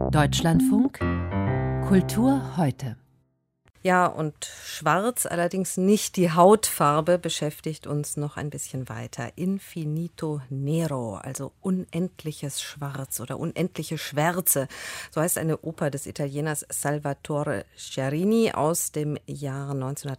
Deutschlandfunk Kultur heute. Ja, und schwarz, allerdings nicht die Hautfarbe, beschäftigt uns noch ein bisschen weiter. Infinito Nero, also unendliches Schwarz oder unendliche Schwärze. So heißt eine Oper des Italieners Salvatore Sciarrini aus dem Jahr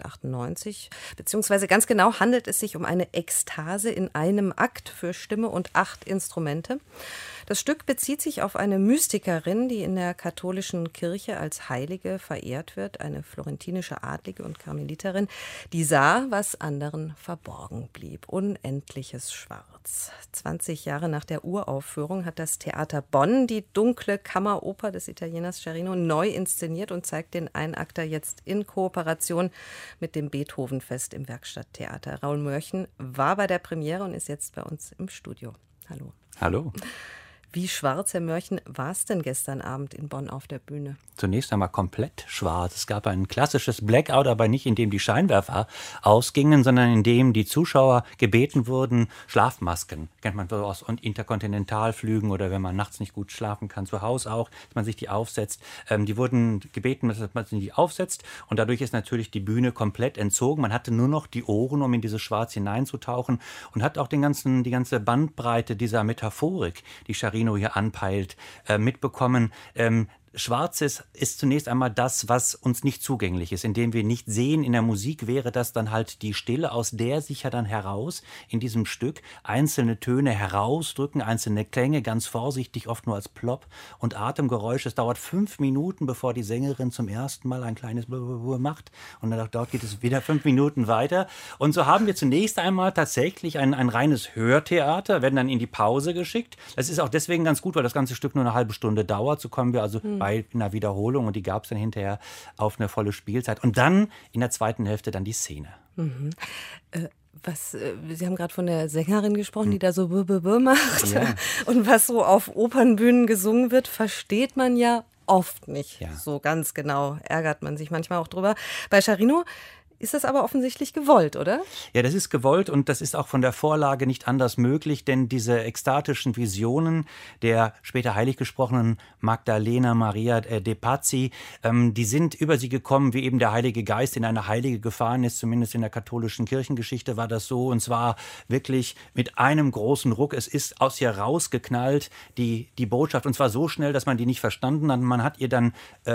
1998. Beziehungsweise ganz genau handelt es sich um eine Ekstase in einem Akt für Stimme und 8 Instrumente. Das Stück bezieht sich auf eine Mystikerin, die in der katholischen Kirche als Heilige verehrt wird, eine florentinische Adlige und Karmeliterin, die sah, was anderen verborgen blieb. Unendliches Schwarz. 20 Jahre nach der Uraufführung hat das Theater Bonn die dunkle Kammeroper des Italieners Sciarrini neu inszeniert und zeigt den Einakter jetzt in Kooperation mit dem Beethovenfest im Werkstatttheater. Raoul Mörchen war bei der Premiere und ist jetzt bei uns im Studio. Hallo. Hallo. Wie schwarz, Herr Mörchen, war es denn gestern Abend in Bonn auf der Bühne? Zunächst einmal komplett schwarz. Es gab ein klassisches Blackout, aber nicht in dem die Scheinwerfer ausgingen, sondern in dem die Zuschauer gebeten wurden, Schlafmasken, kennt man so aus Interkontinentalflügen oder wenn man nachts nicht gut schlafen kann, zu Hause auch, dass man sich die aufsetzt. Die wurden gebeten, dass man sich die aufsetzt und dadurch ist natürlich die Bühne komplett entzogen. Man hatte nur noch die Ohren, um in dieses Schwarz hineinzutauchen und hat auch die ganze Bandbreite dieser Metaphorik, die Sciarrini hier anpeilt, mitbekommen. Schwarzes ist zunächst einmal das, was uns nicht zugänglich ist, indem wir nicht sehen. In der Musik wäre das dann halt die Stille, aus der sich ja dann heraus in diesem Stück einzelne Töne herausdrücken, einzelne Klänge, ganz vorsichtig, oft nur als Plop und Atemgeräusch. Es dauert 5 Minuten, bevor die Sängerin zum ersten Mal ein kleines Blablabla macht und dann dort geht es wieder 5 Minuten weiter. Und so haben wir zunächst einmal tatsächlich ein reines Hörtheater, werden dann in die Pause geschickt. Das ist auch deswegen ganz gut, weil das ganze Stück nur eine halbe Stunde dauert. So kommen wir also bei einer Wiederholung und die gab es dann hinterher auf eine volle Spielzeit. Und dann in der zweiten Hälfte dann die Szene. Mhm. Sie haben gerade von der Sängerin gesprochen, die da so macht. Ja. Und was so auf Opernbühnen gesungen wird, versteht man ja oft nicht so ganz genau. Ärgert man sich manchmal auch drüber. Bei Sciarrini ist das aber offensichtlich gewollt, oder? Ja, das ist gewollt und das ist auch von der Vorlage nicht anders möglich, denn diese ekstatischen Visionen der später heilig gesprochenen Magdalena Maria de Pazzi, die sind über sie gekommen, wie eben der Heilige Geist in eine Heilige gefahren ist, zumindest in der katholischen Kirchengeschichte war das so und zwar wirklich mit einem großen Ruck. Es ist aus ihr rausgeknallt, die Botschaft und zwar so schnell, dass man die nicht verstanden hat. Man hat ihr dann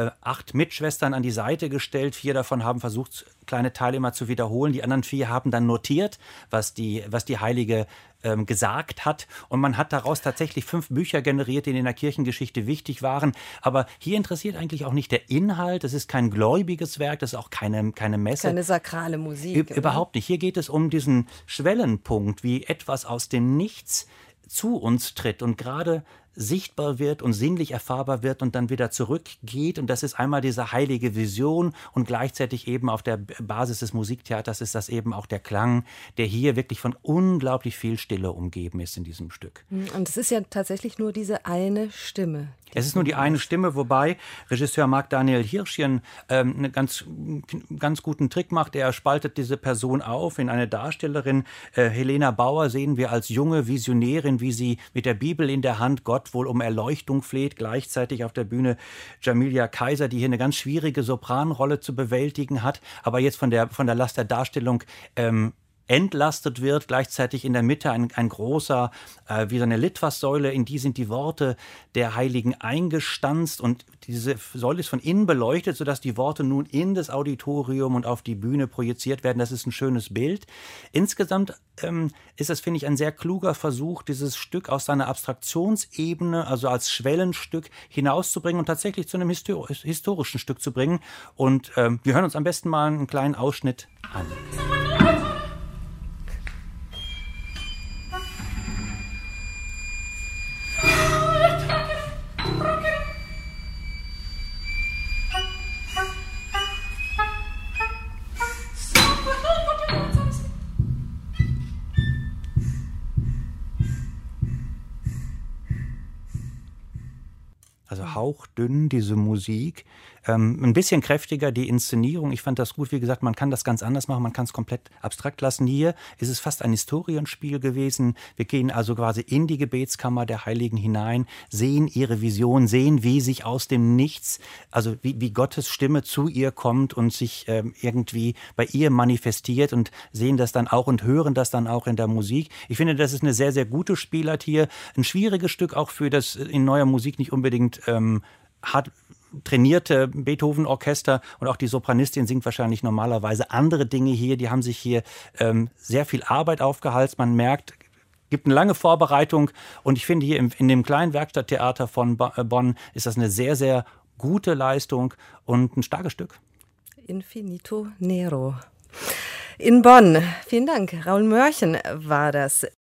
8 Mitschwestern an die Seite gestellt, 4 davon haben versucht, kleine Teile immer zu wiederholen. Die anderen 4 haben dann notiert, was die Heilige gesagt hat. Und man hat daraus tatsächlich 5 Bücher generiert, die in der Kirchengeschichte wichtig waren. Aber hier interessiert eigentlich auch nicht der Inhalt. Es ist kein gläubiges Werk, das ist auch keine Messe. Keine sakrale Musik. Überhaupt nicht. Hier geht es um diesen Schwellenpunkt, wie etwas aus dem Nichts zu uns tritt und gerade sichtbar wird und sinnlich erfahrbar wird und dann wieder zurückgeht. Und das ist einmal diese heilige Vision und gleichzeitig eben auf der Basis des Musiktheaters ist das eben auch der Klang, der hier wirklich von unglaublich viel Stille umgeben ist in diesem Stück. Und es ist ja tatsächlich nur diese eine Stimme. Es ist nur die eine Stimme, wobei Regisseur Marc Daniel Hirsch hier einen ganz guten Trick macht. Er spaltet diese Person auf in eine Darstellerin. Helena Bauer sehen wir als junge Visionärin, wie sie mit der Bibel in der Hand Gott wohl um Erleuchtung fleht. Gleichzeitig auf der Bühne Jamilia Kaiser, die hier eine ganz schwierige Sopranrolle zu bewältigen hat, aber jetzt von der Last der Darstellung entlastet wird, gleichzeitig in der Mitte ein großer, wie so eine Litfaßsäule, in die sind die Worte der Heiligen eingestanzt und diese Säule ist von innen beleuchtet, sodass die Worte nun in das Auditorium und auf die Bühne projiziert werden. Das ist ein schönes Bild. Insgesamt ist das, finde ich, ein sehr kluger Versuch, dieses Stück aus seiner Abstraktionsebene, also als Schwellenstück hinauszubringen und tatsächlich zu einem historischen Stück zu bringen. Und wir hören uns am besten mal einen kleinen Ausschnitt an. Also hauchdünn, diese Musik. Ein bisschen kräftiger die Inszenierung. Ich fand das gut. Wie gesagt, man kann das ganz anders machen. Man kann es komplett abstrakt lassen. Hier ist es fast ein Historienspiel gewesen. Wir gehen also quasi in die Gebetskammer der Heiligen hinein, sehen ihre Vision, sehen, wie sich aus dem Nichts, also wie Gottes Stimme zu ihr kommt und sich irgendwie bei ihr manifestiert, und sehen das dann auch und hören das dann auch in der Musik. Ich finde, das ist eine sehr, sehr gute Spielart hier. Ein schwieriges Stück auch für das in neuer Musik nicht unbedingt hart trainierte Beethoven-Orchester, und auch die Sopranistin singt wahrscheinlich normalerweise andere Dinge hier. Die haben sich hier sehr viel Arbeit aufgehalst. Man merkt, gibt eine lange Vorbereitung, und ich finde hier in dem kleinen Werkstatttheater von Bonn ist das eine sehr, sehr gute Leistung und ein starkes Stück. Infinito Nero. In Bonn. Vielen Dank. Raoul Mörchen war das.